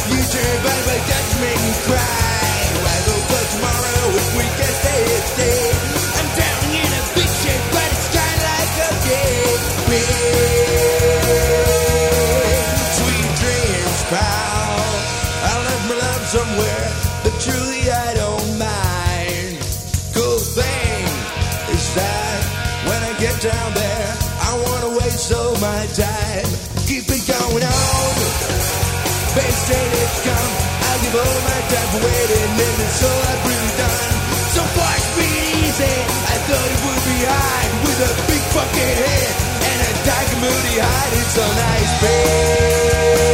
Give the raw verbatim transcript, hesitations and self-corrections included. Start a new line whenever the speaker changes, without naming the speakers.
future, but my touch make me cry. Why go for tomorrow if we can stay it stay? I'm drowning in a big ship, but it's kinda like a big, big sweet dreams, pal. I left my love somewhere, but truly I don't mind. Cool thing is that when I get down there, I wanna waste all my time. Keep it going on. Base state it's come. I'll give all my time for waiting, and it's all I've really done. So far it's been easy. I thought it would be hard with a big fucking head and a tiger moody hide. It's so nice, babe.